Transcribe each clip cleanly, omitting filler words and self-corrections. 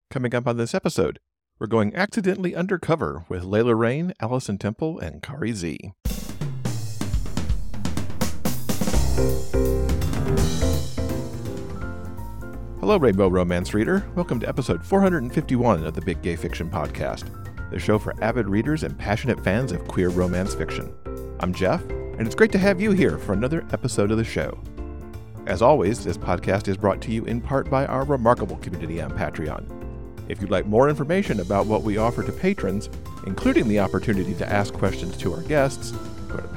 Coming up on this episode, we're going accidentally undercover with Layla Rain, Allison Temple, and Kari Z. Hello, Rainbow Romance reader. Welcome to episode 451 of the Big Gay Fiction Podcast, the show for avid readers and passionate fans of queer romance fiction. I'm Jeff, and it's great to have you here for another episode of the show. As always, this podcast is brought to you in part by our remarkable community on Patreon. If you'd like more information about what we offer to patrons, including the opportunity to ask questions to our guests, go to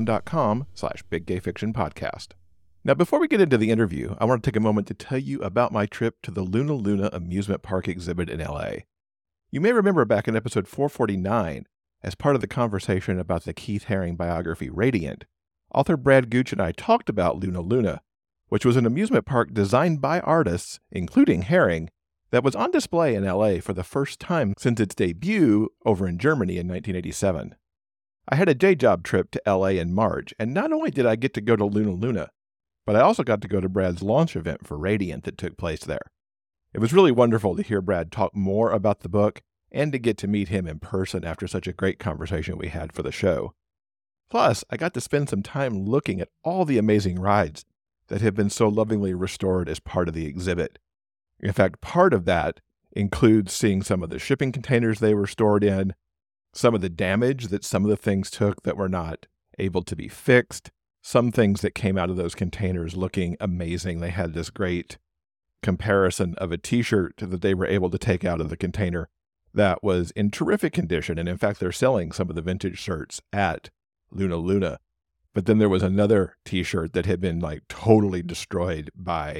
patreon.com/biggayfictionpodcast. Now, before we get into the interview, I want to take a moment to tell you about my trip to the Luna Luna amusement park exhibit in LA. You may remember back in episode 449, as part of the conversation about the Keith Haring biography Radiant, author Brad Gooch and I talked about Luna Luna, which was an amusement park designed by artists, including Haring, that was on display in LA for the first time since its debut over in Germany in 1987. I had a day job trip to LA in March, and not only did I get to go to Luna Luna, but I also got to go to Brad's launch event for Radiant that took place there. It was really wonderful to hear Brad talk more about the book and to get to meet him in person after such a great conversation we had for the show. Plus, I got to spend some time looking at all the amazing rides that have been so lovingly restored as part of the exhibit. In fact, part of that includes seeing some of the shipping containers they were stored in, some of the damage that some of the things took that were not able to be fixed, some things that came out of those containers looking amazing. They had this great comparison of a t-shirt that they were able to take out of the container that was in terrific condition. And in fact, they're selling some of the vintage shirts at Luna Luna. But then there was another t-shirt that had been totally destroyed by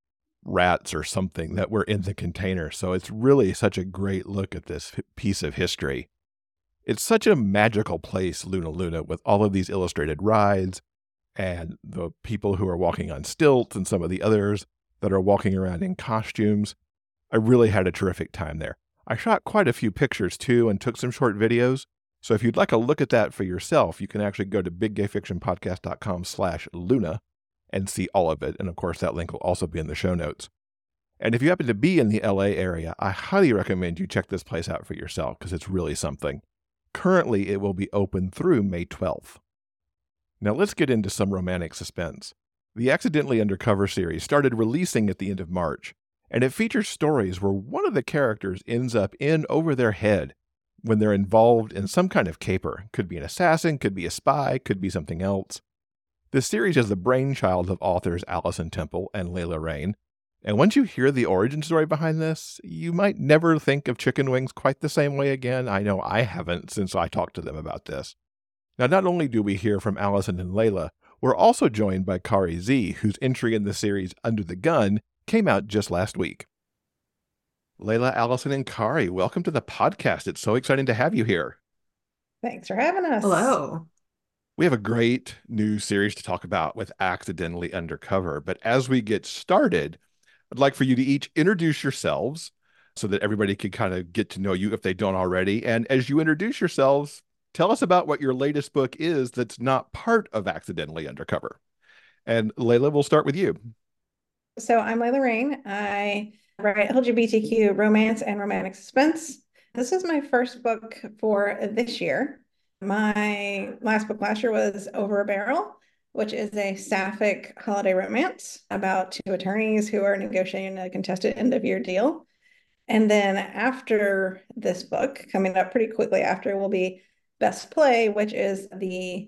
rats or something that were in the container. So it's really such a great look at this piece of history. It's such a magical place, Luna Luna, with all of these illustrated rides and the people who are walking on stilts and some of the others that are walking around in costumes. I really had a terrific time there. I shot quite a few pictures too and took some short videos. So if you'd like a look at that for yourself, you can actually go to biggayfictionpodcast.com/Luna and see all of it. And of course, that link will also be in the show notes. And if you happen to be in the LA area, I highly recommend you check this place out for yourself because it's really something. Currently, it will be open through May 12th. Now let's get into some romantic suspense. The Accidentally Undercover series started releasing at the end of March, and it features stories where one of the characters ends up in over their head when they're involved in some kind of caper. Could be an assassin, could be a spy, could be something else. This series is the brainchild of authors Allison Temple and Layla Rain, and once you hear the origin story behind this, you might never think of chicken wings quite the same way again. I know I haven't since I talked to them about this. Now, not only do we hear from Allison and Layla, we're also joined by Kari Z, whose entry in the series Under the Gun came out just last week. Layla, Allison, and Kari, welcome to the podcast. It's so exciting to have you here. Thanks for having us. Hello. We have a great new series to talk about with Accidentally Undercover. But as we get started, I'd like for you to each introduce yourselves so that everybody can kind of get to know you if they don't already. And as you introduce yourselves, tell us about what your latest book is that's not part of Accidentally Undercover. And Layla, we'll start with you. So I'm Layla Rain. I write LGBTQ romance and romantic suspense. This is my first book for this year. My last book last year was Over a Barrel, which is a sapphic holiday romance about two attorneys who are negotiating a contested end-of-year deal. And then after this book, coming up pretty quickly after, will be Best Play, which is the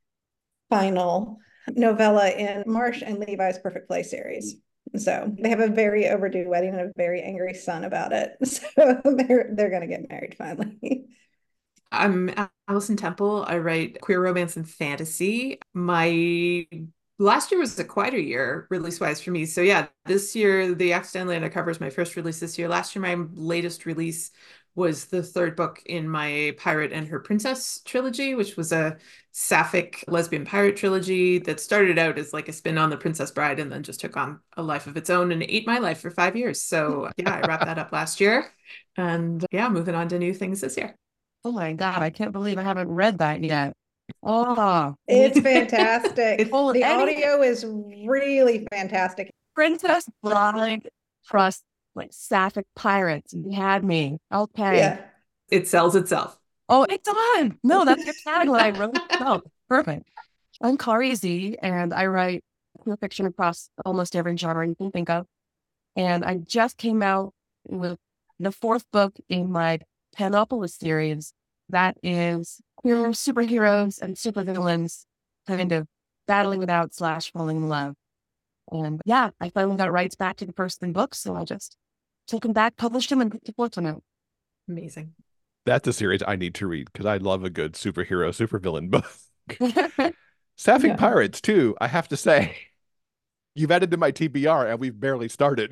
final novella in Marsh and Levi's Perfect Play series. So they have a very overdue wedding and a very angry son about it. So they're going to get married finally. I'm Allison Temple. I write queer romance and fantasy. My last year was a quieter year release-wise for me. So yeah, this year, The Accidentally Undercover is my first release this year. Last year, my latest release was the third book in my Pirate and Her Princess trilogy, which was a sapphic lesbian pirate trilogy that started out as a spin on The Princess Bride and then just took on a life of its own and ate my life for 5 years. So yeah, I wrapped that up last year and moving on to new things this year. Oh my God, I can't believe I haven't read that yet. Oh, it's fantastic. Well, the audio is really fantastic. Princess Bride Trust like Sapphic Pirates. You had me. Okay. Yeah. It sells itself. Oh, it's on. No, that's your tagline. Really? No, perfect. I'm Kari Z, and I write queer fiction across almost every genre you can think of. And I just came out with the fourth book in my Panopolis series that is queer superheroes and supervillains kind of battling it out / falling in love. And yeah, I finally got rights back to the first 3 books, so I just took them back, published them, and put the books on out. Amazing. That's a series I need to read because I love a good superhero, supervillain book. Sapphic Pirates, too, I have to say. You've added to my TBR and we've barely started.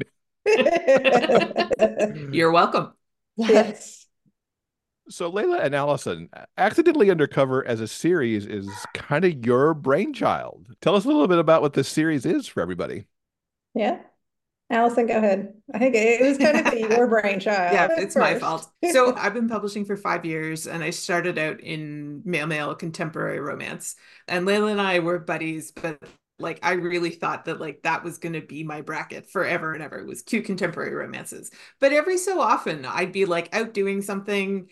You're welcome. Yes. So Layla and Allison, Accidentally Undercover as a series is kind of your brainchild. Tell us a little bit about what this series is for everybody. Yeah. Allison, go ahead. I think it was kind of your brainchild. Yeah, it's my first. fault. So I've been publishing for 5 years, and I started out in male contemporary romance. And Layla and I were buddies, but like I really thought that like that was going to be my bracket forever and ever. It was cute contemporary romances. But every so often I'd be like out doing something.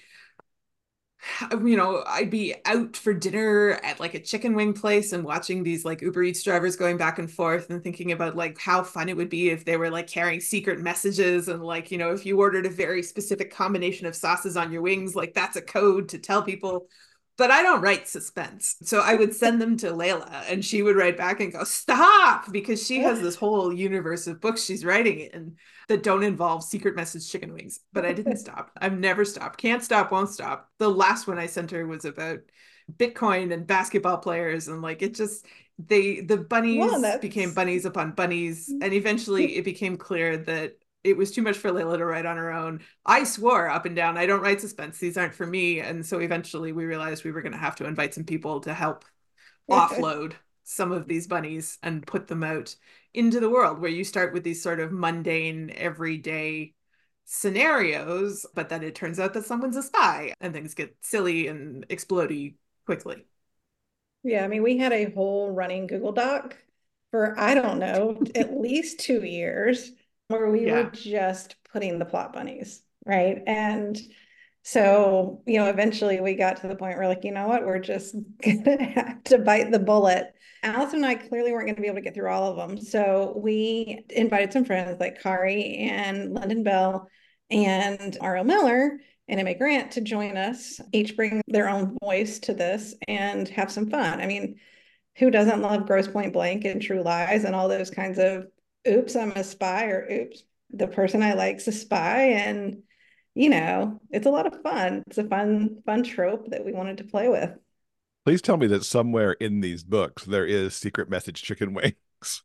I'd be out for dinner at like a chicken wing place and watching these like Uber Eats drivers going back and forth and thinking about like how fun it would be if they were like carrying secret messages and like, if you ordered a very specific combination of sauces on your wings, like that's a code to tell people. But I don't write suspense. So I would send them to Layla and she would write back and go, stop, because she has this whole universe of books she's writing in that don't involve secret message chicken wings. But I didn't stop. I've never stopped. Can't stop, won't stop. The last one I sent her was about Bitcoin and basketball players. And like, it just, the bunnies became bunnies upon bunnies. And eventually it became clear that it was too much for Layla to write on her own. I swore up and down, I don't write suspense. These aren't for me. And so eventually we realized we were going to have to invite some people to help offload some of these bunnies and put them out into the world, where you start with these sort of mundane, everyday scenarios, but then it turns out that someone's a spy and things get silly and explodey quickly. Yeah, I mean, we had a whole running Google Doc for, I don't know, at least 2 years where we were just putting the plot bunnies, right? And so, eventually we got to the point where like, you know what, we're just gonna have to bite the bullet. Allison and I clearly weren't going to be able to get through all of them. So we invited some friends like Kari and London Bell and R.L. Miller and M.A. Grant to join us, each bring their own voice to this and have some fun. I mean, who doesn't love Grosse Pointe Blank and True Lies and all those kinds of oops, I'm a spy, or oops, the person I like's a spy. And, it's a lot of fun. It's a fun trope that we wanted to play with. Please tell me that somewhere in these books there is secret message chicken wings.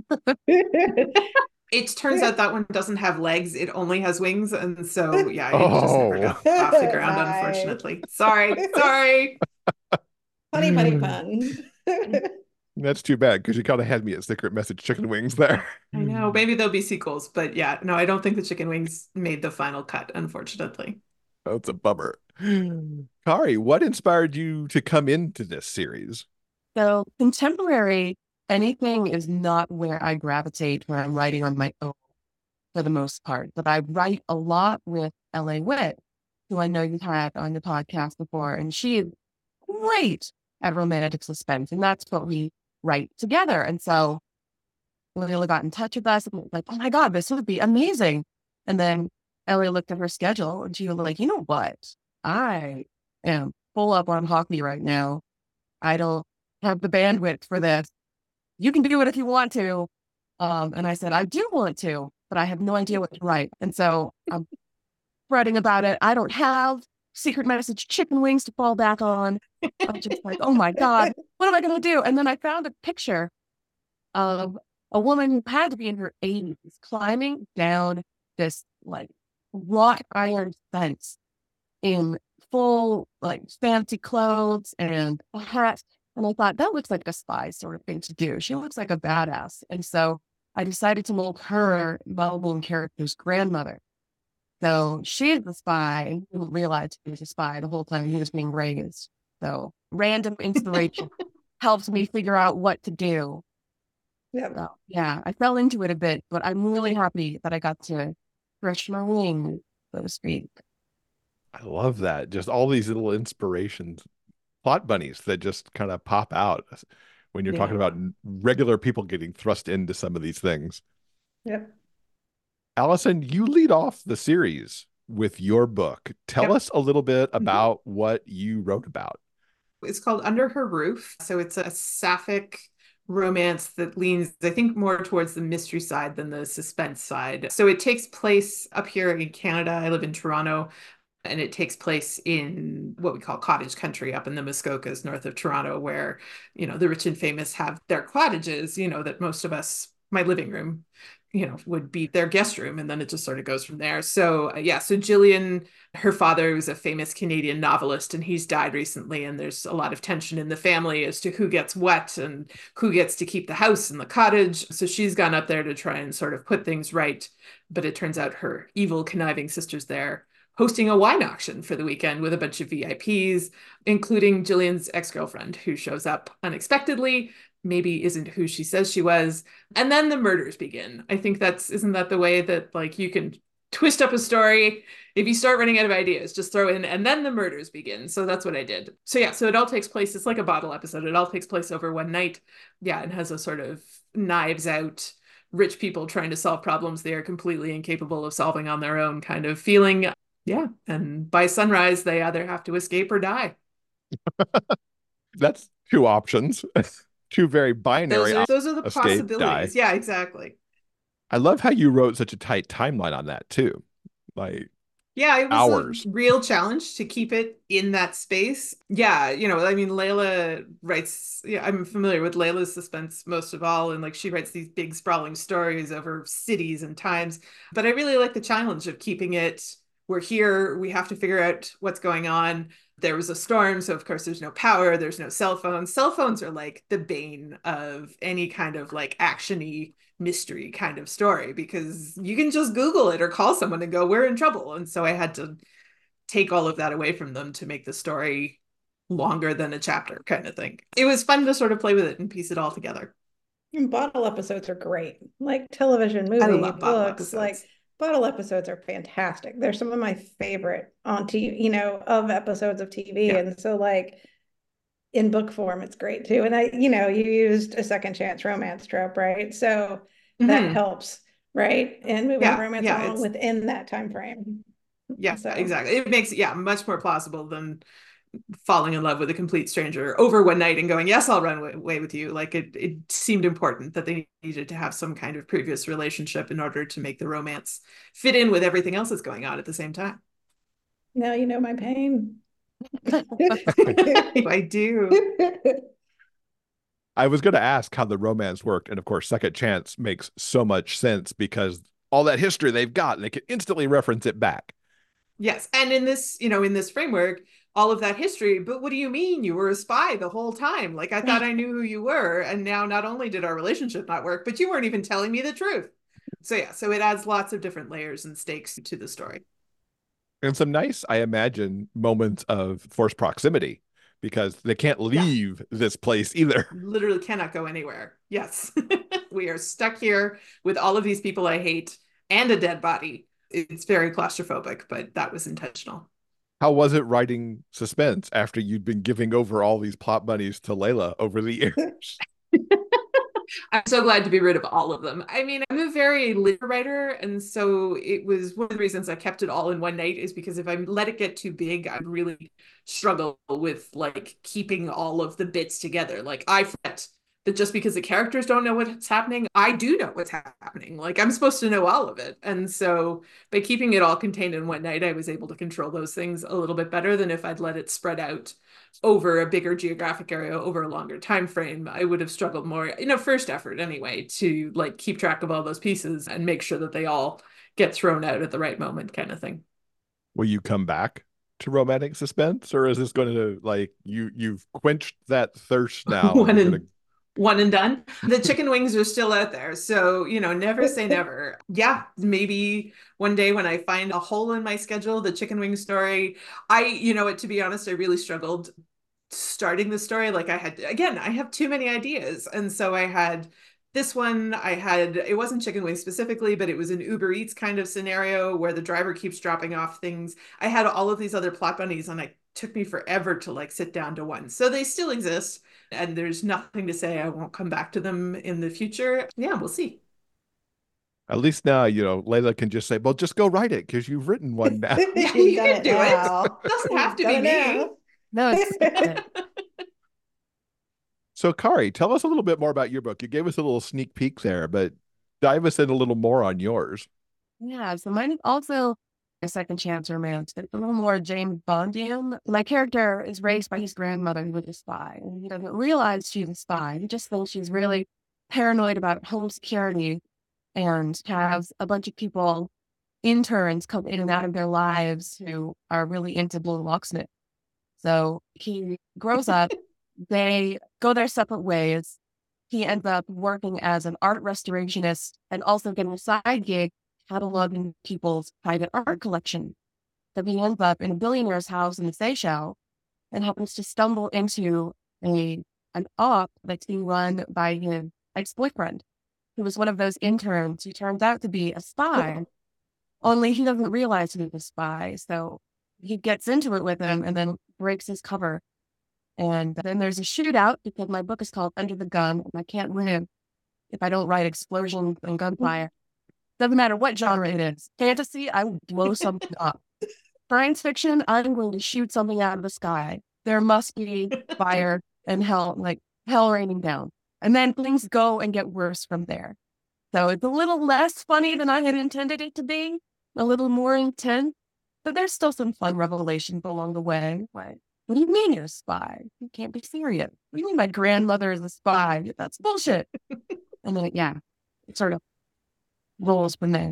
It turns out that one doesn't have legs. It only has wings. And so, yeah, it just never got off the ground, Nice. Unfortunately. Sorry. Funny pun. That's too bad because you kind of had me at secret message chicken wings there. I know. Maybe there'll be sequels, but yeah, no, I don't think the chicken wings made the final cut, unfortunately. That's a bummer. Kari, what inspired you to come into this series? So contemporary, anything is not where I gravitate when I'm writing on my own for the most part. But I write a lot with L.A. Witt, who I know you've had on the podcast before, and she is great at romantic suspense. And that's what we write together. And so Layla got in touch with us and was like, oh my God, this would be amazing. And then Ellie looked at her schedule and she was like, you know what? I am full up on hockey right now. I don't have the bandwidth for this. You can do it if you want to. And I said, I do want to, but I have no idea what to write. And so I'm writing about it. I don't have secret message chicken wings to fall back on. I'm just like, oh my God, what am I going to do? And then I found a picture of a woman who had to be in her 80s climbing down this like wrought iron fence in full like fancy clothes and a hat. And I thought that looks like a spy sort of thing to do. She looks like a badass. And so I decided to make her Melbourne character's grandmother. So she's the spy. I didn't realize he was a spy the whole time he was being raised. So random inspiration helps me figure out what to do. Yep. So, yeah, I fell into it a bit, but I'm really happy that I got to stretch my wings, so to speak. I love that. Just all these little inspirations, plot bunnies that just kind of pop out when you're talking Yeah. about regular people getting thrust into some of these things. Yep. Allison, you lead off the series with your book. Tell Yep. us a little bit Mhm. about what you wrote about. It's called Under Her Roof. So it's a sapphic romance that leans, I think, more towards the mystery side than the suspense side. So it takes place up here in Canada. I live in Toronto, and it takes place in what we call cottage country up in the Muskokas north of Toronto, where, the rich and famous have their cottages, that most of us, my living room, would be their guest room. And then it just sort of goes from there. So, yeah. So Gillian, her father was a famous Canadian novelist, and he's died recently. And there's a lot of tension in the family as to who gets what and who gets to keep the house and the cottage. So she's gone up there to try and sort of put things right. But it turns out her evil, conniving sister's there hosting a wine auction for the weekend with a bunch of VIPs, including Gillian's ex-girlfriend, who shows up unexpectedly, maybe isn't who she says she was. And then the murders begin. I think isn't that the way that like you can twist up a story? If you start running out of ideas, just throw in, and then the murders begin. So that's what I did. So yeah, so it all takes place, it's like a bottle episode. It all takes place over one night. Yeah, and has a sort of Knives Out, rich people trying to solve problems they are completely incapable of solving on their own kind of feeling. Yeah. And by sunrise, they either have to escape or die. That's two options, two very binary Those are the escape, die. possibilities. Yeah, exactly. I love how you wrote such a tight timeline on that too. Like, yeah, it was hours. a real challenge to keep it in that space. Yeah, I mean, Layla writes, yeah, I'm familiar with Layla's suspense most of all. And like she writes these big sprawling stories over cities and times. But I really like the challenge of keeping it, we're here, we have to figure out what's going on. There was a storm, so of course there's no power, there's no cell phones. Cell phones are like the bane of any kind of like action-y mystery kind of story, because you can just Google it or call someone and go, we're in trouble. And so I had to take all of that away from them to make the story longer than a chapter kind of thing. It was fun to sort of play with it and piece it all together. And bottle episodes are great. Like television, movie, I love bottle books, like episodes. bottle episodes are fantastic. They're some of my favorite on TV, of episodes of TV. Yeah. And so like in book form, it's great too. And you used a second chance romance trope, right? So that helps, right? And moving romance along within that time frame. Yeah, So exactly. It makes it, much more plausible than falling in love with a complete stranger over one night and going, yes, I'll run away with you. Like it seemed important that they needed to have some kind of previous relationship in order to make the romance fit in with everything else that's going on at the same time. now you know my pain. I do. I was going to ask how the romance worked. And of course, Second Chance makes so much sense because all that history they've got, and they can instantly reference it back. Yes. And in this framework, all of that history, but what do you mean you were a spy the whole time? Like, I thought I knew who you were. And now not only did our relationship not work, but you weren't even telling me the truth. So yeah, so it adds lots of different layers and stakes to the story. And some nice, I imagine, moments of forced proximity because they can't leave this place either. Literally cannot go anywhere. Yes. We are stuck here with all of these people I hate and a dead body. It's very claustrophobic, but that was intentional. How was it writing suspense after you'd been giving over all these plot bunnies to Layla over the years? I'm so glad to be rid of all of them. I mean, I'm a very linear writer, and so it was one of the reasons I kept it all in one night is because if I let it get too big, I really struggle with like keeping all of the bits together. Like I fret that just because the characters don't know what's happening, I do know what's happening. Like I'm supposed to know all of it. And so by keeping it all contained in one night, I was able to control those things a little bit better than if I'd let it spread out over a bigger geographic area over a longer time frame. I would have struggled more in a first effort anyway to like keep track of all those pieces and make sure that they all get thrown out at the right moment kind of thing. Will you come back to romantic suspense, or is this going to like you've quenched that thirst now? One and done. The chicken wings are still out there. So, never say never. Yeah, maybe one day when I find a hole in my schedule, the chicken wing story, to be honest, I really struggled starting the story. Like I have too many ideas. And so I had This one it wasn't chicken wings specifically, but it was an Uber Eats kind of scenario where the driver keeps dropping off things. I had all of these other plot bunnies and it took me forever to like sit down to one. So they still exist and there's nothing to say I won't come back to them in the future. Yeah, we'll see. At least now, Layla can just say, well, just go write it because you've written one now. Yeah, You've you done can it do now. it. Doesn't have to You've be done me. it No, it's So, Kari, tell us a little bit more about your book. You gave us a little sneak peek there, but dive us in a little more on yours. yeah. So mine is also a second chance romance. It's a little more James Bondian. My character is raised by his grandmother who was a spy. And he doesn't realize she's a spy. He just thinks she's really paranoid about home security and has a bunch of people, interns, come in and out of their lives who are really into blue locksmith. So he grows up, they go their separate ways. He ends up working as an art restorationist and also getting a side gig cataloging people's private art collection. So he ends up in a billionaire's house in the Seychelles and happens to stumble into an op that's being run by his ex-boyfriend, who was one of those interns who turns out to be a spy, only he doesn't realize he's a spy. So he gets into it with him and then breaks his cover. And then there's a shootout because my book is called Under the Gun, and I can't win if I don't write explosions and gunfire. Doesn't matter what genre it is. Fantasy, I will blow something up. Science fiction, I'm going to shoot something out of the sky. There must be fire and hell, like hell raining down. And then things go and get worse from there. So it's a little less funny than I had intended it to be, a little more intense, but there's still some fun revelations along the way. Like, what do you mean you're a spy? You can't be serious. What do you mean my grandmother is a spy? That's bullshit. And then, it sort of rolls from there.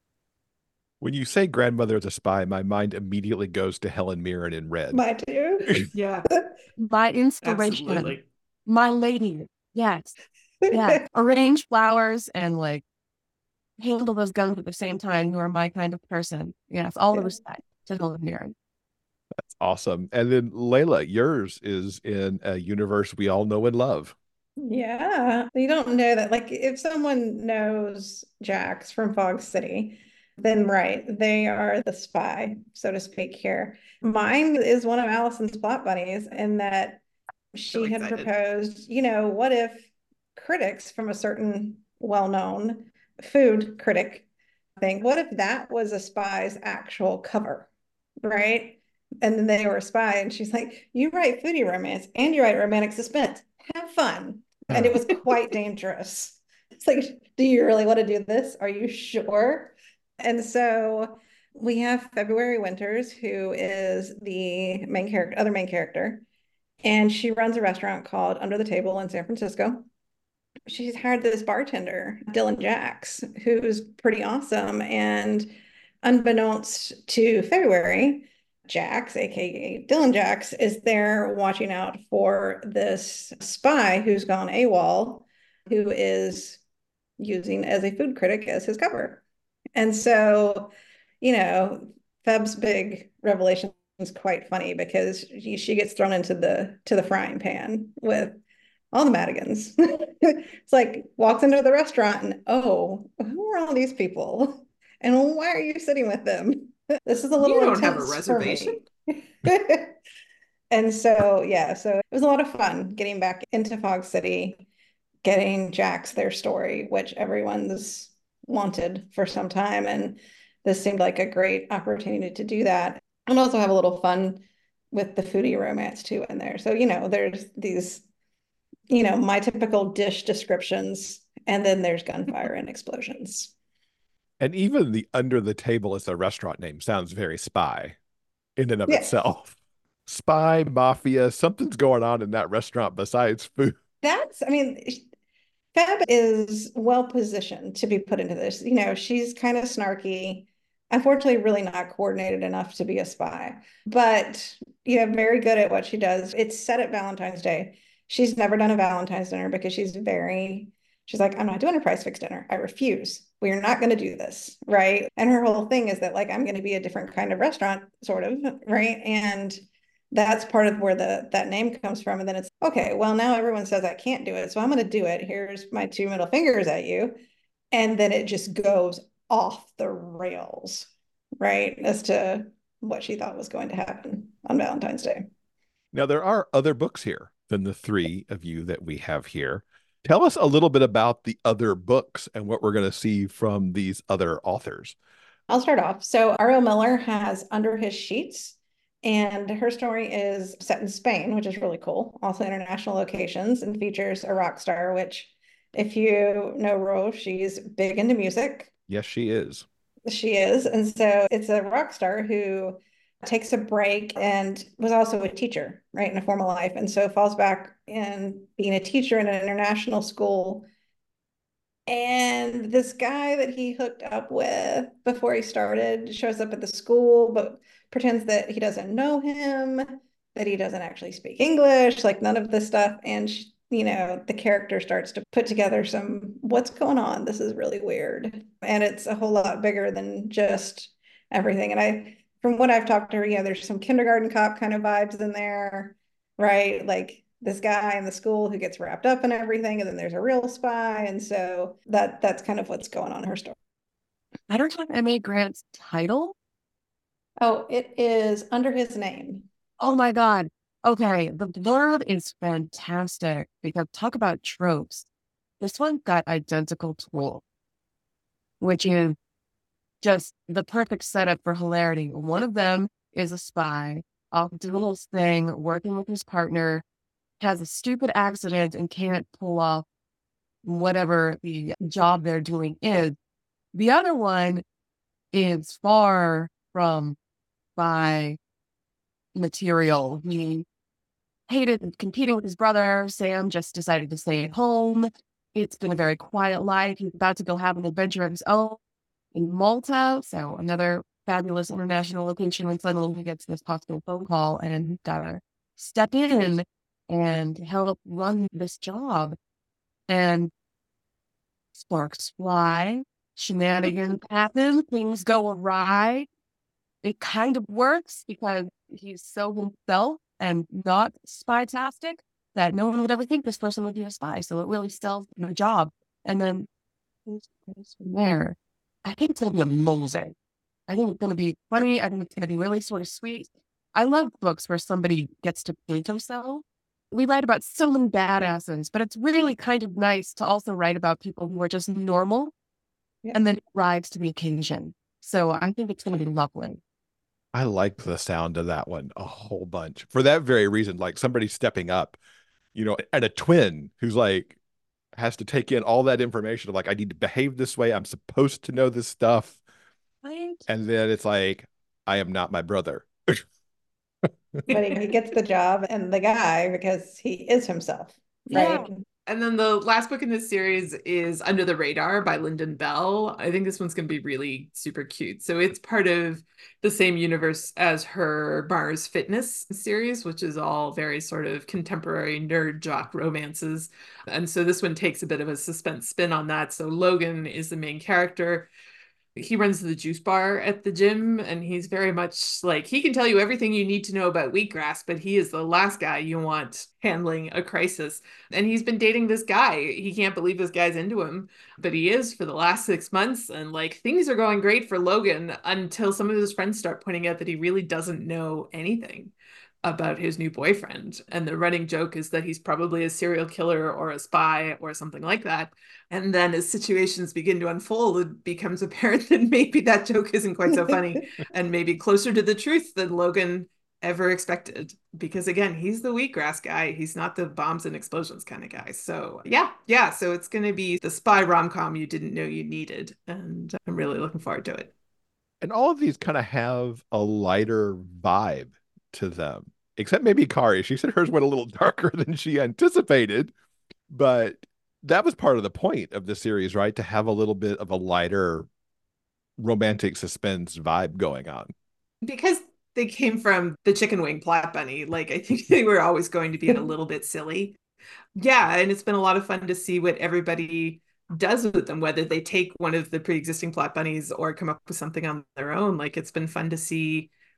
When you say grandmother is a spy, my mind immediately goes to Helen Mirren in Red. Mine too. Yeah, My inspiration, absolutely. my lady. Yes. Yeah. Arrange flowers and like handle those guns at the same time. You are my kind of person. Yes. All the Yeah. respect to Helen Mirren. That's awesome. And then Layla, yours is in a universe we all know and love. Yeah, you don't know that. Like, if someone knows Jax from Fog City, then right, they are the spy, so to speak, here. Mine is one of Allison's plot bunnies in that So she had excited. proposed, what if critics from a certain well-known food critic thing, what if that was a spy's actual cover, right? And then they were a spy, and she's like, you write foodie romance and you write romantic suspense. Have fun. And it was quite dangerous. It's like, do you really want to do this? Are you sure? And so we have February Winters, who is the other main character, and she runs a restaurant called Under the Table in San Francisco. She's hired this bartender, Dylan Jax, who's pretty awesome. And unbeknownst to February, Jax, aka Dylan Jax, is there watching out for this spy who's gone AWOL, who is using as a food critic as his cover. And so, Feb's big revelation is quite funny because she gets thrown into the frying pan with all the Madigans. It's like walks into the restaurant and, oh, who are all these people? And why are you sitting with them? This is a little You don't have a intense for reservation. me. And so, yeah, so it was a lot of fun getting back into Fog City, getting Jax their story, which everyone's wanted for some time. And this seemed like a great opportunity to do that. And also have a little fun with the foodie romance too in there. So, there's these, my typical dish descriptions, and then there's gunfire and explosions. And even the Under the Table as a restaurant name sounds very spy in and of Yeah. itself. Spy, mafia, something's going on in that restaurant besides food. Feb is well positioned to be put into this. She's kind of snarky, unfortunately, really not coordinated enough to be a spy, but very good at what she does. It's set at Valentine's Day. She's never done a Valentine's dinner because she's like, I'm not doing a price fixed dinner. I refuse. We are not going to do this, right? And her whole thing is that, like, I'm going to be a different kind of restaurant, sort of, right? And that's part of where that name comes from. And then it's okay, well, now everyone says I can't do it, so I'm going to do it. Here's my two middle fingers at you. And then it just goes off the rails, right? As to what she thought was going to happen on Valentine's Day. Now, there are other books here than the three of you that we have here. Tell us a little bit about the other books and what we're going to see from these other authors. I'll start off. So Ariel Miller has Under His Sheets, and her story is set in Spain, which is really cool. Also international locations, and features a rock star, which if you know Rose, she's big into music. Yes, she is. She is. And so it's a rock star who takes a break and was also a teacher, right, in a formal life. And so falls back in being a teacher in an international school. And this guy that he hooked up with before he started shows up at the school, but pretends that he doesn't know him, that he doesn't actually speak English, like none of this stuff. And, the character starts to put together what's going on? This is really weird. And it's a whole lot bigger than just everything. And from what I've talked to her, there's some kindergarten cop kind of vibes in there, right? Like this guy in the school who gets wrapped up in everything, and then there's a real spy. And so that's kind of what's going on in her story. I don't know M.A. Grant's title. Oh, it is Under His Name. Oh my God. Okay, the blurb is fantastic because talk about tropes. This one got identical tool, which is just the perfect setup for hilarity. One of them is a spy, off doing his thing, working with his partner, has a stupid accident and can't pull off whatever the job they're doing is. The other one is far from spy material. He hated competing with his brother. Sam just decided to stay at home. It's been a very quiet life. He's about to go have an adventure of his own in Malta. So another fabulous international location, and suddenly he gets this possible phone call and he's got to step in and help run this job. And sparks fly, shenanigans happen, things go awry. It kind of works because he's so himself and not spy-tastic that no one would ever think this person would be a spy. So it really sells the job. And then from there, I think it's going to be amazing. I think it's going to be funny. I think it's going to be really sort of sweet. I love books where somebody gets to paint themselves. We write about so many badasses, but it's really kind of nice to also write about people who are just normal and then rise to the occasion. So I think it's going to be lovely. I like the sound of that one a whole bunch for that very reason. Like somebody stepping up, and a twin who's like, has to take in all that information of like, I need to behave this way. I'm supposed to know this stuff. Right. And then it's like, I am not my brother. But he gets the job and the guy because he is himself, right? Yeah. And then the last book in this series is Under the Radar by Lyndon Bell. I think this one's going to be really super cute. So it's part of the same universe as her Mars Fitness series, which is all very sort of contemporary nerd jock romances. And so this one takes a bit of a suspense spin on that. So Logan is the main character. He runs the juice bar at the gym, and he's very much like, he can tell you everything you need to know about wheatgrass, but he is the last guy you want handling a crisis. And he's been dating this guy. He can't believe this guy's into him, but he is for the last 6 months. And like, things are going great for Logan until some of his friends start pointing out that he really doesn't know anything about his new boyfriend. And the running joke is that he's probably a serial killer or a spy or something like that. And then as situations begin to unfold, it becomes apparent that maybe that joke isn't quite so funny and maybe closer to the truth than Logan ever expected. Because again, he's the wheatgrass guy. He's not the bombs and explosions kind of guy. So yeah. So it's going to be the spy rom-com you didn't know you needed. And I'm really looking forward to it. And all of these kind of have a lighter vibe to them, except maybe Kari. She said hers went a little darker than she anticipated, but that was part of the point of the series, right? To have a little bit of a lighter romantic suspense vibe going on. Because they came from the Chicken Wing Plot Bunny, like I think they were always going to be a little bit silly. Yeah, and it's been a lot of fun to see what everybody does with them, whether they take one of the pre-existing plot bunnies or come up with something on their own. Like it's been fun to see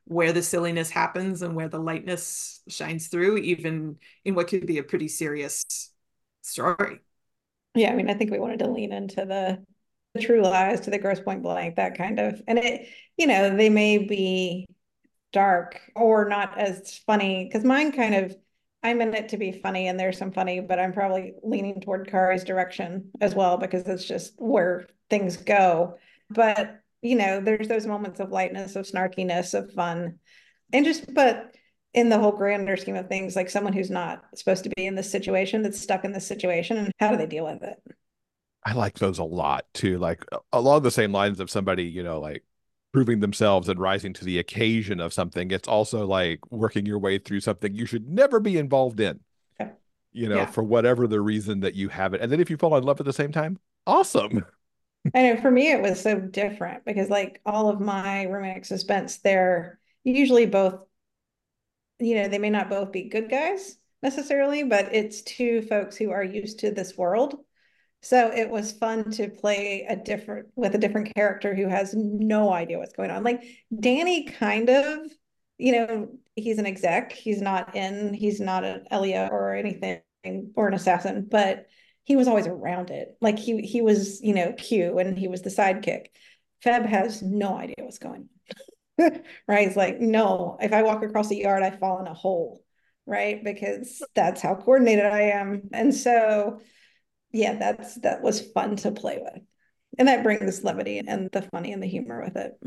where the silliness happens and where the lightness shines through, even in what could be a pretty serious story. Yeah, I mean, I think we wanted to lean into the true lies, to the gross point blank, that kind of, and it, they may be dark or not as funny, because mine kind of, I'm in it to be funny and there's some funny, but I'm probably leaning toward Kari's direction as well, because it's just where things go. But there's those moments of lightness, of snarkiness, of fun, and but in the whole grander scheme of things, like someone who's not supposed to be in this situation, that's stuck in this situation, and how do they deal with it? I like those a lot too. Like along the same lines of somebody, like proving themselves and rising to the occasion of something. It's also like working your way through something you should never be involved in, Yeah. for whatever the reason that you have it. And then if you fall in love at the same time, awesome. I know for me, it was so different because like all of my romantic suspense, they're usually both, they may not both be good guys necessarily, but it's two folks who are used to this world. So it was fun to play with a different character who has no idea what's going on. Like Danny kind of, he's an exec. He's not an Elia or anything or an assassin, but he was always around it. Like he was, Q, and he was the sidekick. Feb has no idea what's going on. Right? It's like, no, if I walk across the yard, I fall in a hole, right? Because that's how coordinated I am. And so yeah, that was fun to play with. And that brings levity and the funny and the humor with it.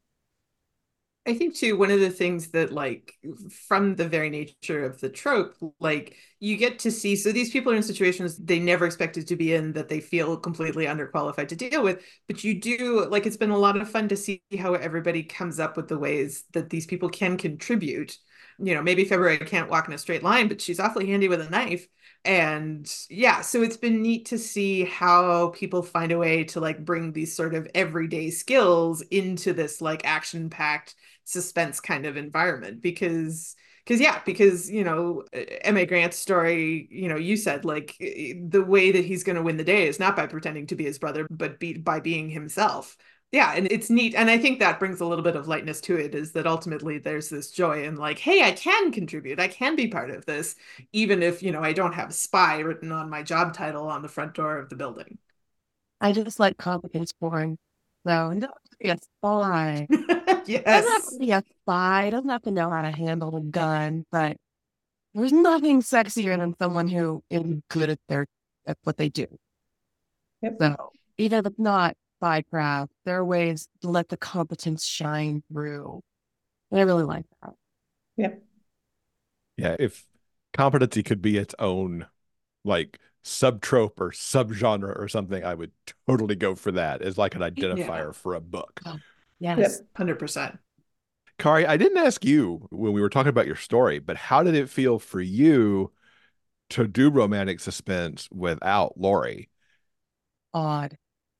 I think too, one of the things that like from the very nature of the trope, like you get to see, so these people are in situations they never expected to be in, that they feel completely underqualified to deal with. But you do, like, it's been a lot of fun to see how everybody comes up with the ways that these people can contribute. Maybe February can't walk in a straight line, but she's awfully handy with a knife. And yeah, so it's been neat to see how people find a way to like bring these sort of everyday skills into this like action-packed suspense kind of environment, because M.A. Grant's story, you said like the way that he's going to win the day is not by pretending to be his brother, but by being himself. Yeah, and it's neat, and I think that brings a little bit of lightness to it, is that ultimately there's this joy in like, hey, I can contribute, I can be part of this, even if I don't have spy written on my job title on the front door of the building. I just like competence porn. So it doesn't have to be a spy. It doesn't have Yes. to be a spy. It doesn't have to know how to handle a gun, but there's nothing sexier than someone who is good at what they do. Yep. So even if it's not spycraft, there are ways to let the competence shine through. And I really like that. Yep. Yeah, if competency could be its own like subtrope or subgenre or something, I would totally go for that as like an identifier for a book. Oh, yes. Yep. 100%. Kari, I didn't ask you when we were talking about your story, but how did it feel for you to do romantic suspense without Laurie? Odd,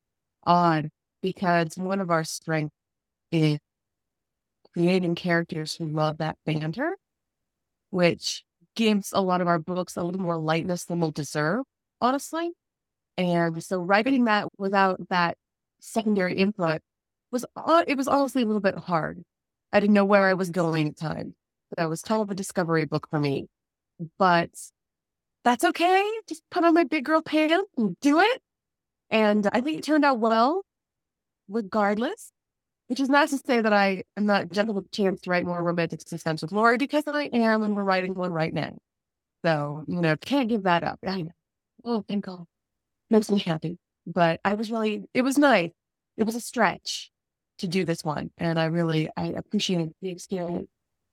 because one of our strengths is creating characters who love that banter, which gives a lot of our books a little more lightness than we'll deserve, honestly. And so writing that without that secondary input was honestly a little bit hard. I didn't know where I was going at times. That was kind of a discovery book for me. But that's okay. Just put on my big girl pants and do it. And I think it turned out well, regardless. Which is not to say that I am not jumping with a chance to write more romantic suspense with Laurie, because I am, and we're writing one right now. So, can't give that up. I know. Oh, thank God. Makes me happy. But it was nice. It was a stretch to do this one. And I appreciate the experience.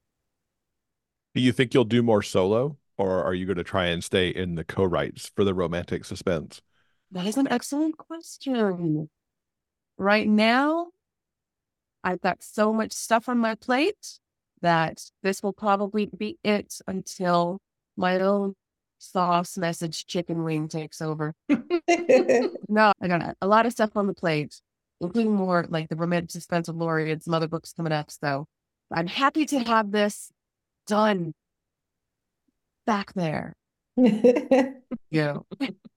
Do you think you'll do more solo, or are you going to try and stay in the co-writes for the romantic suspense? That is an excellent question. Right now, I've got so much stuff on my plate that this will probably be it until my own sauce message chicken wing takes over. No, I got a lot of stuff on the plate, including more like the romantic suspense of Laurie and some other books coming up. So I'm happy to have this done back there. Yeah.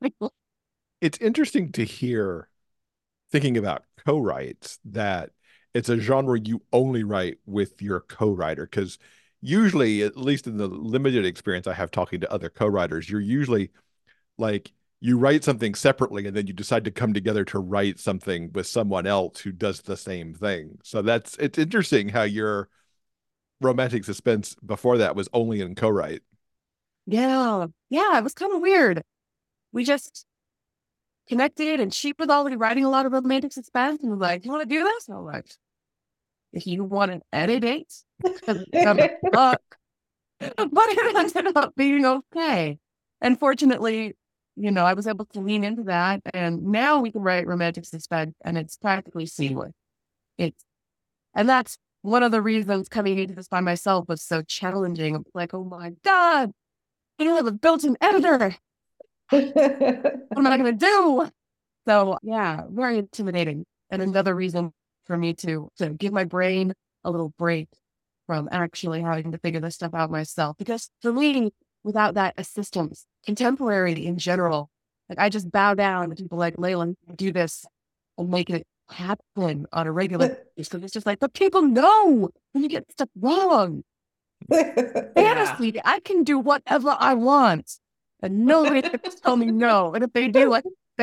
It's interesting to hear, thinking about co-writes, that it's a genre you only write with your co-writer, because usually, at least in the limited experience I have talking to other co-writers, you're usually like you write something separately and then you decide to come together to write something with someone else who does the same thing. So it's interesting how your romantic suspense before that was only in co-write. Yeah. Yeah. It was kind of weird. We just connected, and she was already writing a lot of romantic suspense and was like, you want to do this? And I'm like, if you want to edit it, because I'm like, fuck. But it ended up being okay. And fortunately, I was able to lean into that, and now we can write romantic suspense, and it's practically seamless. And that's one of the reasons coming into this by myself was so challenging. I'm like, oh my God, I don't have a built-in editor. What am I going to do? So yeah, very intimidating. And another reason for me to give my brain a little break from actually having to figure this stuff out myself. Because for me, without that assistance, contemporary in general, like I just bow down to people like Leyland do this and make it happen on a regular basis. Because it's just like, but people know when you get stuff wrong. Fantasy, I can do whatever I want. And nobody can tell me no. And if they do,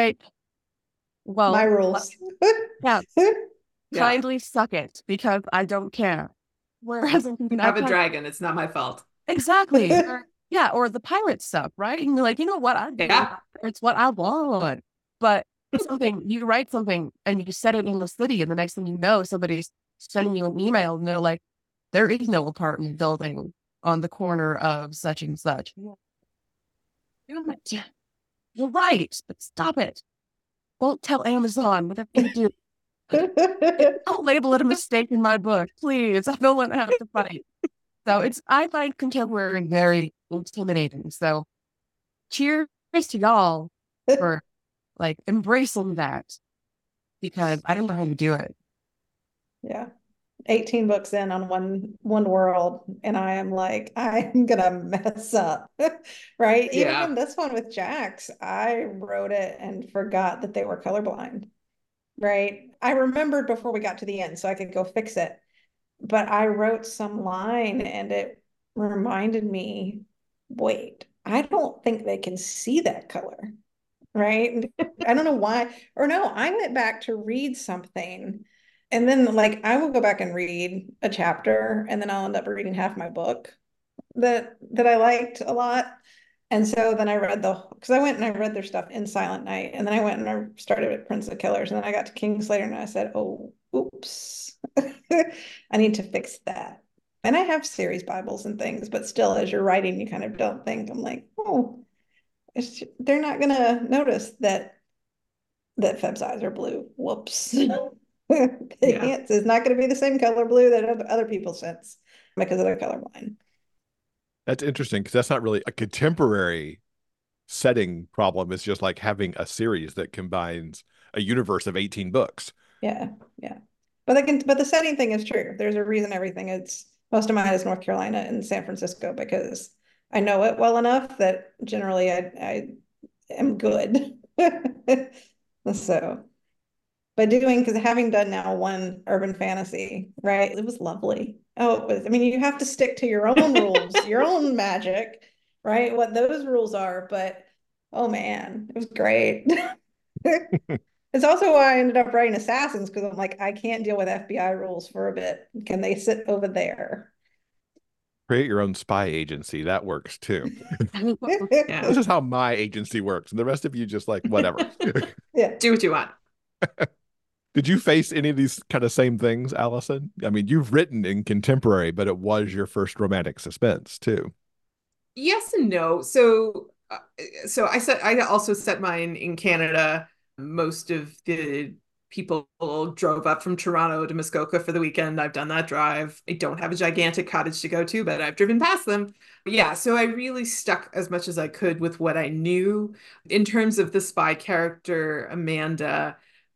my rules. Yeah. Kindly suck it, because I don't care. Whereas I have a dragon, it's not my fault. Exactly. Or the pirate stuff, right? And you're like, you know what? It's what I want. But you write something and you set it in the city, and the next thing you know, somebody's sending you an email and they're like, there is no apartment building on the corner of such and such. You're right, but stop it. Won't tell Amazon whatever you do. Don't label it a mistake in my book, please. I don't want to have to fight. So I find contemporary very intimidating. So cheers to y'all for embracing that, because I don't know how to do it. Yeah. 18 books in on one world, and I am like, I'm gonna mess up. Right? Even in this one with Jax, I wrote it and forgot that they were colorblind. Right? I remembered before we got to the end so I could go fix it. But I wrote some line and it reminded me, wait, I don't think they can see that color. Right? I don't know why. Or no, I went back to read something, and then I will go back and read a chapter, and then I'll end up reading half my book that I liked a lot. And so then I read because I went and I read their stuff in Silent Night, and then I went and I started with Prince of Killers, and then I got to Kingslayer, and I said, oh, oops, I need to fix that. And I have series Bibles and things, but still, as you're writing, you kind of don't think. I'm like, oh, they're not gonna notice that Feb's eyes are blue. Whoops. It's not going to be the same color blue that other people sense because they're colorblind. That's interesting, because that's not really a contemporary setting problem. It's just like having a series that combines a universe of 18 books. Yeah. But the setting thing is true. There's a reason everything most of mine is North Carolina and San Francisco, because I know it well enough that generally I am good. So, but because having done now one urban fantasy, right? It was lovely. Oh, it was. I mean, you have to stick to your own rules, your own magic, right? What those rules are. But oh man, it was great. It's also why I ended up writing Assassins, because I'm like, I can't deal with FBI rules for a bit. Can they sit over there? Create your own spy agency. That works too. This is how my agency works. And the rest of you just like, whatever. Yeah. Do what you want. Did you face any of these kind of same things, Allison? I mean, you've written in contemporary, but it was your first romantic suspense too. Yes and no. So I also set mine in Canada. Most of the people drove up from Toronto to Muskoka for the weekend. I've done that drive. I don't have a gigantic cottage to go to, but I've driven past them. Yeah, so I really stuck as much as I could with what I knew. In terms of the spy character, Amanda,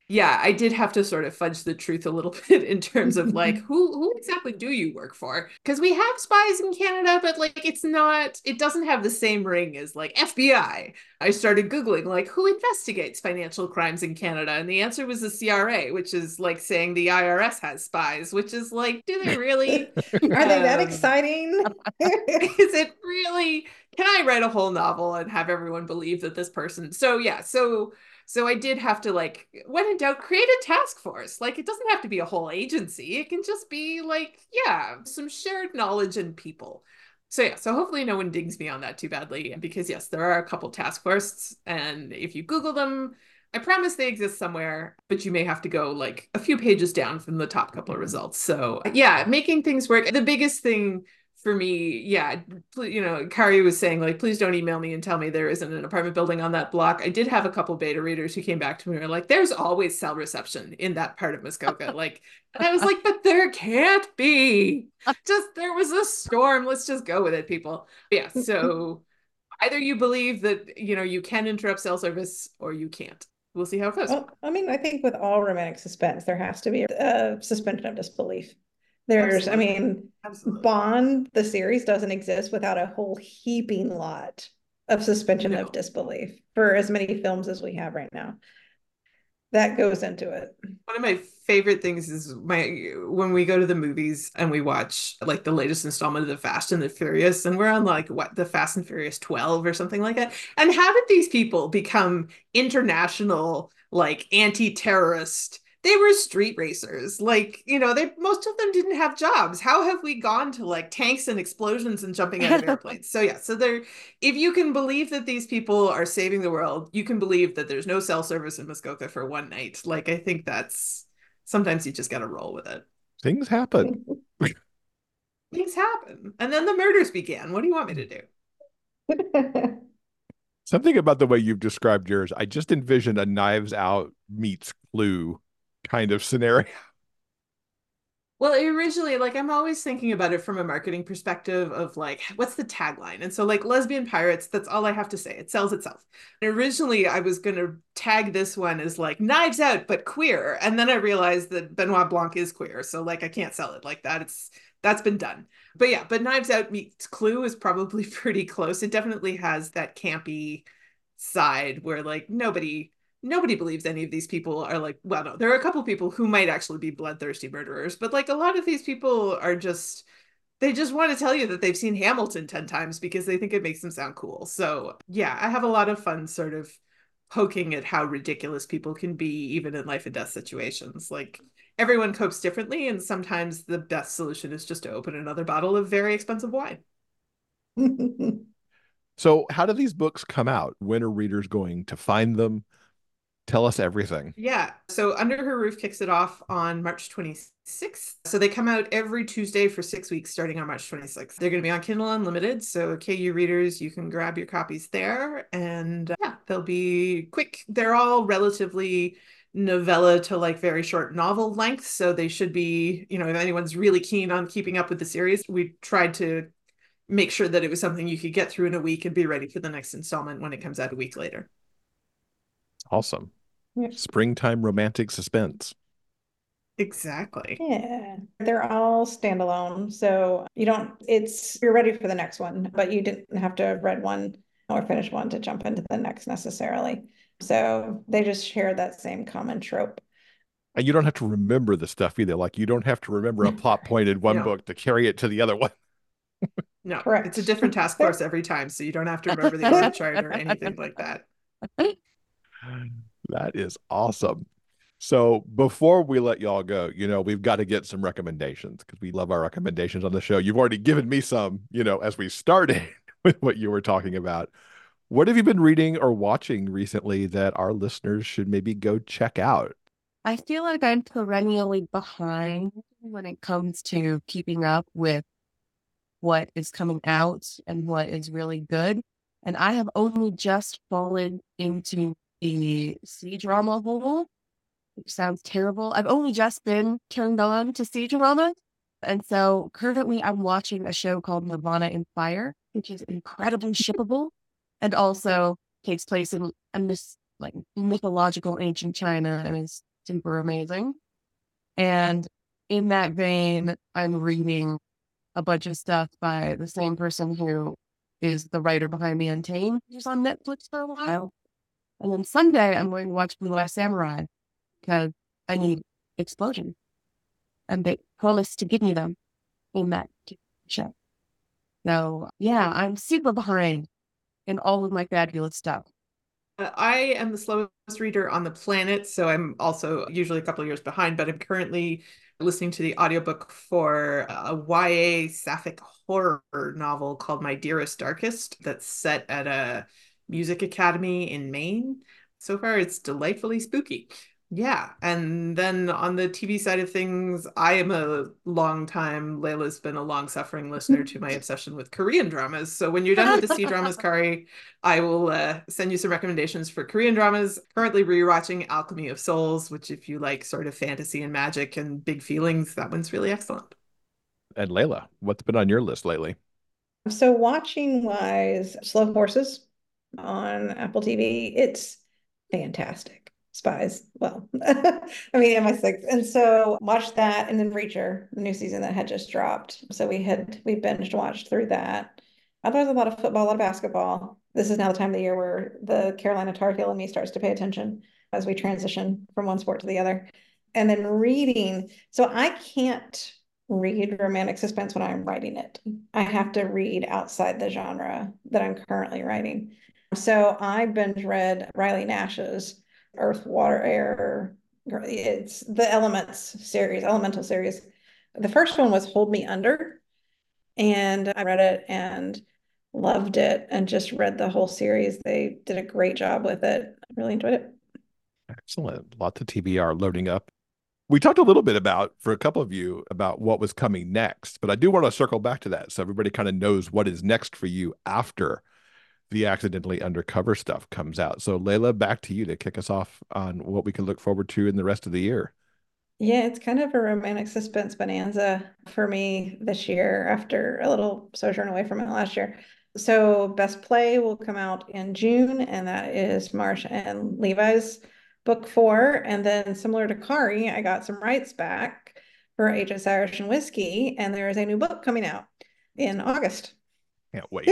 Yeah, I did have to sort of fudge the truth a little bit in terms of like who exactly do you work for? Because we have spies in Canada, but like it doesn't have the same ring as like FBI. I started Googling like who investigates financial crimes in Canada, and the answer was the CRA, which is like saying the IRS has spies, which is like, do they really? Are they that Um, exciting? is it really? Can I write a whole novel and have everyone believe that this person? So yeah, so I did have to like, when in doubt, create a task force. Like it doesn't have to be a whole agency. It can just be like, yeah, some shared knowledge and people. So yeah, so hopefully no one dings me on that too badly because yes, there are a couple task forces, and if you Google them, I promise they exist somewhere, but you may have to go like a few pages down from the top couple of results. So yeah, making things work. The biggest thing for me, yeah, Kari was saying like, please don't email me and tell me there isn't an apartment building on that block. I did have a couple beta readers who came back to me and were like, there's always cell reception in that part of Muskoka. Like, and I was like, but there can't be. Just there was a storm. Let's just go with it, people. Yeah. So either you believe that, you can interrupt cell service or you can't. We'll see how it goes. Well, I mean, I think with all romantic suspense, there has to be a suspension of disbelief. There's, I Absolutely. mean, Absolutely. Bond, the series doesn't exist without a whole heaping lot of suspension No. of disbelief for as many films as we have right now. That goes into it. One of my favorite things is when we go to the movies and we watch like the latest installment of the Fast and the Furious, and we're on like the Fast and Furious 12 or something like that. And how did these people become international like anti-terrorist? They were street racers. Like, most of them didn't have jobs. How have we gone to like tanks and explosions and jumping out of airplanes? So yeah, so there, if you can believe that these people are saving the world, you can believe that there's no cell service in Muskoka for one night. Like, I think that's sometimes you just got to roll with it. Things happen. Things happen. And then the murders began. What do you want me to do? Something about the way you've described yours, I just envisioned a Knives Out meets Clue kind of scenario. Well, originally, like, I'm always thinking about it from a marketing perspective of like, what's the tagline? And so, like, lesbian pirates, that's all I have to say. It sells itself. And originally, I was going to tag this one as like Knives Out, but queer. And then I realized that Benoit Blanc is queer. So, like, I can't sell it like that. That's been done. But yeah, but Knives Out meets Clue is probably pretty close. It definitely has that campy side where like nobody believes any of these people are like, well, no, there are a couple people who might actually be bloodthirsty murderers, but like a lot of these people are just, they just want to tell you that they've seen Hamilton 10 times because they think it makes them sound cool. So yeah, I have a lot of fun sort of poking at how ridiculous people can be even in life and death situations. Like everyone copes differently, and sometimes the best solution is just to open another bottle of very expensive wine. So, how do these books come out? When are readers going to find them? Tell us everything. Yeah. So Under Her Roof kicks it off on March 26th. So they come out every Tuesday for 6 weeks starting on March 26th. They're going to be on Kindle Unlimited. So KU readers, you can grab your copies there. And yeah, they'll be quick. They're all relatively novella to like very short novel length. So they should be, if anyone's really keen on keeping up with the series, we tried to make sure that it was something you could get through in a week and be ready for the next installment when it comes out a week later. Awesome. Yeah. Springtime romantic suspense. Exactly. Yeah, they're all standalone. So you're ready for the next one, but you didn't have to have read one or finish one to jump into the next necessarily. So they just share that same common trope. And you don't have to remember the stuff either. Like you don't have to remember a plot point in one No. book to carry it to the other one. No, Correct. it's a different task force every time, so you don't have to remember the org chart or anything like that. That is awesome. So before we let y'all go, we've got to get some recommendations because we love our recommendations on the show. You've already given me some, as we started with what you were talking about. What have you been reading or watching recently that our listeners should maybe go check out? I feel like I'm perennially behind when it comes to keeping up with what is coming out and what is really good. And I have only just fallen into the C-drama hole, which sounds terrible. I've only just been turned on to C-drama. And so currently I'm watching a show called Nirvana in Fire, which is incredibly shippable and also takes place in this like mythological ancient China and is super amazing. And in that vein, I'm reading a bunch of stuff by the same person who is the writer behind The Untamed, who's on Netflix for a while. And then Sunday, I'm going to watch Blue Eye Samurai because I need explosions. And they promised to give me them in that show. So, yeah, I'm super behind in all of my fabulous stuff. I am the slowest reader on the planet, so I'm also usually a couple of years behind, but I'm currently listening to the audiobook for a YA sapphic horror novel called My Dearest Darkest that's set at a music academy in Maine. So far, it's delightfully spooky. Yeah. And then on the TV side of things, I am a long time, Layla's been a long suffering listener to my obsession with Korean dramas. So when you're done with the C dramas, Kari, I will send you some recommendations for Korean dramas. Currently rewatching Alchemy of Souls, which if you like sort of fantasy and magic and big feelings, that one's really excellent. And Layla, what's been on your list lately? So watching wise, Slow Horses on Apple TV, it's fantastic. Spies, well, I mean, MI6. And so watched that and then Reacher, the new season that had just dropped. So we binged watched through that. There's a lot of football, a lot of basketball. This is now the time of the year where the Carolina Tar Heel in me starts to pay attention as we transition from one sport to the other. And then reading. So I can't read romantic suspense when I'm writing it. I have to read outside the genre that I'm currently writing. So I binge read Riley Nash's Earth, Water, Air. It's the Elemental series. The first one was Hold Me Under, and I read it and loved it and just read the whole series. They did a great job with it. I really enjoyed it. Excellent. Lots of TBR loading up. We talked a little bit about, for a couple of you, about what was coming next, but I do want to circle back to that so everybody kind of knows what is next for you after the Accidentally Undercover stuff comes out. So Layla, back to you to kick us off on what we can look forward to in the rest of the year. Yeah, it's kind of a romantic suspense bonanza for me this year after a little sojourn away from it last year. So Best Play will come out in June, and that is Marsh and Levi's book 4. And then similar to Kari, I got some rights back for HMS Irish and Whiskey, and there is a new book coming out in August. Can't wait.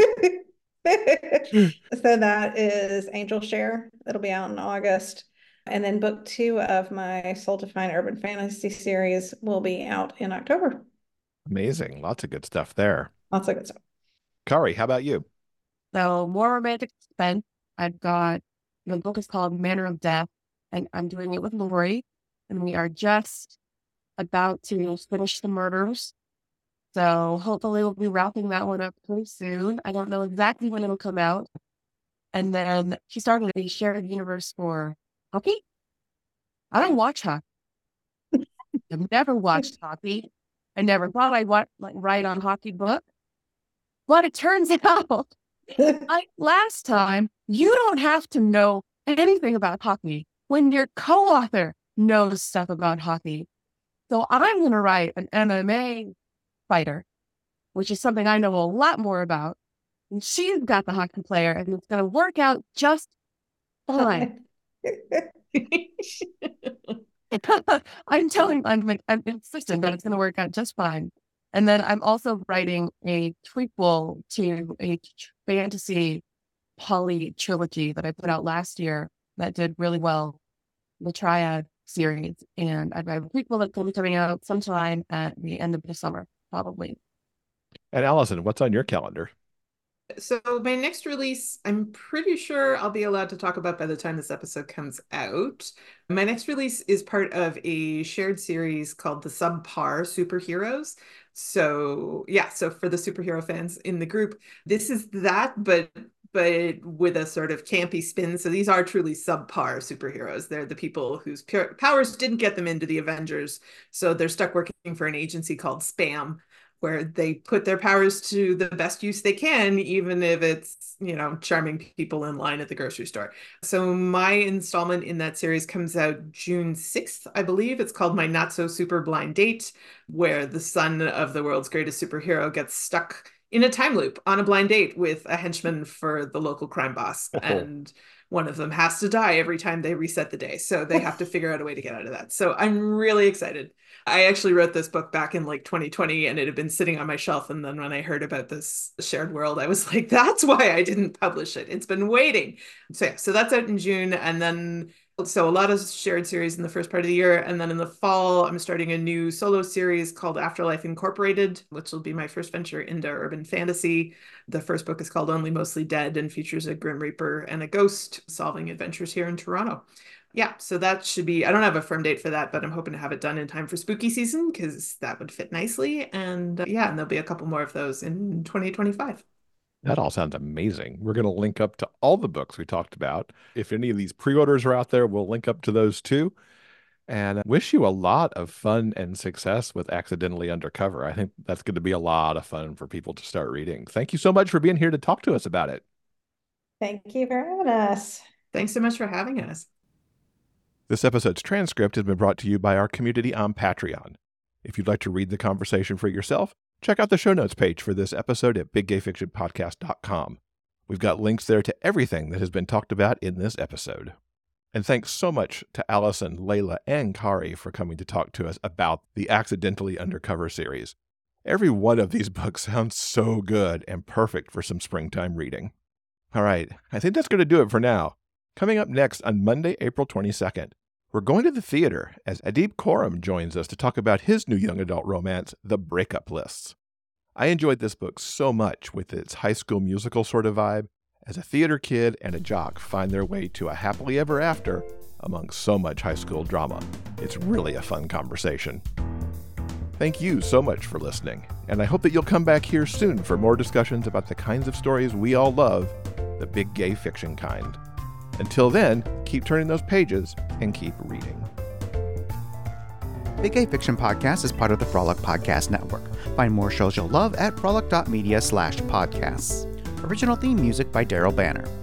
So that is Angel Share. It'll be out in August. And then book 2 of my Soul Defined Urban Fantasy series will be out in October. Amazing. Lots of good stuff there. Lots of good stuff. Kari, how about you? So more romantic suspense. I've got, the book is called Manner of Death, and I'm doing it with Lori, and we are just about to finish the murders. So hopefully we'll be wrapping that one up pretty soon. I don't know exactly when it'll come out. And then she started a shared universe for hockey. I don't watch hockey. I've never watched hockey. I never thought I'd write on hockey book. But it turns out, like last time, you don't have to know anything about hockey when your co-author knows stuff about hockey. So I'm going to write an MMA fighter, which is something I know a lot more about. And she's got the hockey player, and it's going to work out just fine. I'm insistent that it's going to work out just fine. And then I'm also writing a prequel to a fantasy poly trilogy that I put out last year that did really well, the Triad series. And I've got a prequel that's going to be coming out sometime at the end of the summer, probably. And Allison, what's on your calendar? So my next release, I'm pretty sure I'll be allowed to talk about by the time this episode comes out. My next release is part of a shared series called the Subpar Superheroes. So yeah, so for the superhero fans in the group, this is that, but with a sort of campy spin. So these are truly subpar superheroes. They're the people whose powers didn't get them into the Avengers. So they're stuck working for an agency called Spam, where they put their powers to the best use they can, even if it's, charming people in line at the grocery store. So my installment in that series comes out June 6th, I believe. It's called My Not So Super Blind Date, where the son of the world's greatest superhero gets stuck in a time loop on a blind date with a henchman for the local crime boss. Oh. And one of them has to die every time they reset the day. So they have to figure out a way to get out of that. So I'm really excited. I actually wrote this book back in like 2020 and it had been sitting on my shelf. And then when I heard about this shared world, I was like, that's why I didn't publish it. It's been waiting. So yeah, so that's out in June. And then so a lot of shared series in the first part of the year. And then in the fall, I'm starting a new solo series called Afterlife Incorporated, which will be my first venture into urban fantasy. The first book is called Only Mostly Dead and features a Grim Reaper and a ghost solving adventures here in Toronto. Yeah, so that should be, I don't have a firm date for that, but I'm hoping to have it done in time for spooky season because that would fit nicely. And yeah, and there'll be a couple more of those in 2025. That all sounds amazing. We're going to link up to all the books we talked about. If any of these pre-orders are out there, we'll link up to those too. And I wish you a lot of fun and success with Accidentally Undercover. I think that's going to be a lot of fun for people to start reading. Thank you so much for being here to talk to us about it. Thank you for having us. Thanks so much for having us. This episode's transcript has been brought to you by our community on Patreon. If you'd like to read the conversation for yourself, check out the show notes page for this episode at biggayfictionpodcast.com. We've got links there to everything that has been talked about in this episode. And thanks so much to Allison, Layla, and Kari for coming to talk to us about the Accidentally Undercover series. Every one of these books sounds so good and perfect for some springtime reading. All right, I think that's going to do it for now. Coming up next on Monday, April 22nd, we're going to the theater as Adeep Khorram joins us to talk about his new young adult romance, The Breakup Lists. I enjoyed this book so much with its high school musical sort of vibe, as a theater kid and a jock find their way to a happily ever after among so much high school drama. It's really a fun conversation. Thank you so much for listening, and I hope that you'll come back here soon for more discussions about the kinds of stories we all love, the big gay fiction kind. Until then, keep turning those pages and keep reading. Big Gay Fiction Podcast is part of the Frolic Podcast Network. Find more shows you'll love at frolic.media/podcasts. Original theme music by Daryl Banner.